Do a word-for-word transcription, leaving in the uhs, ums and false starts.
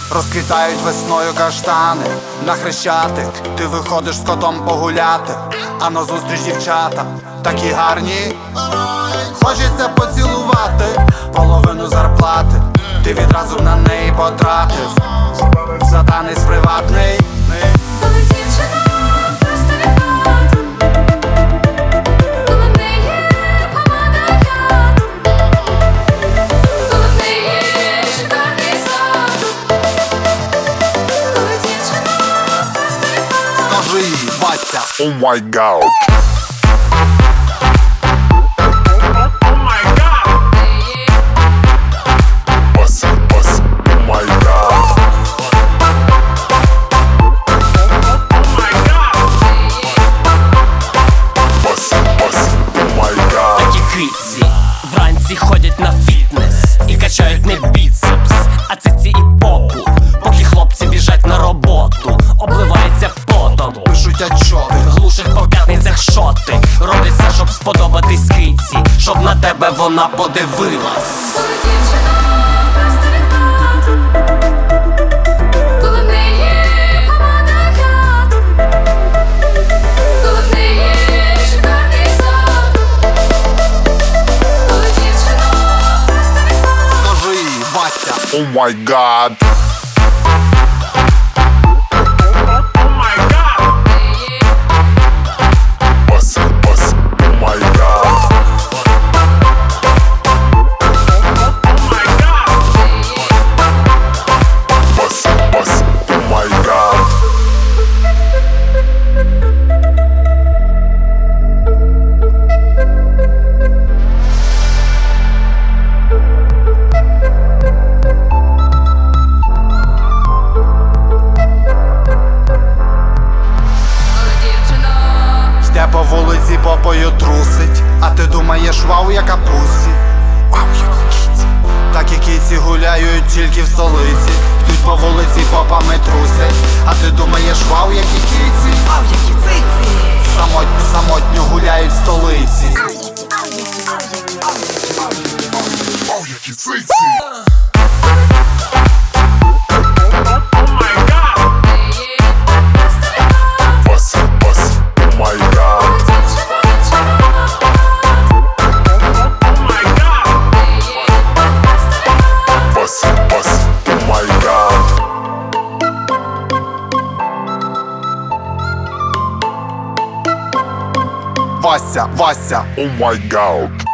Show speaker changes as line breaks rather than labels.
Розквітають весною каштани. На Хрещатик ти виходиш з котом погуляти, а назустріч дівчата такі гарні. Хочеться поцілувати половину зарплати, ти відразу на неї потратив за танець приватний.
Коли дівчина просто відпад, коли в неї помада хат, коли в неї шикарний сад, коли дівчина просто відпад.
Скажи їй, Вася,
Oh my God.
Вранці ходять на фітнес і качають не біцепс, а циці і попу, поки хлопці біжать на роботу, обливаються потом,
пишуть отчоти,
глушать по п'ятницях шоти, робиться, щоб сподобатись киці, щоб на тебе вона подивилась.
Коли дівчина просто відпад, коли в неї помада хат, коли в неї шикарний сад, коли дівчина просто відпад.
скажи їй, Вася,
Oh my God.
по вулиці попою трусить, а ти думаєш, вау, яка пусі. Вау, яка кіці. Так і кіці гуляють тільки в столиці, йдуть по вулиці, попами трусять, а ти думаєш, вау, які кіці.
Вау, які циці.
Самотньо, самотньо гуляють в столиці.
Вау, які циці.
Вася, Вася,
Oh my God.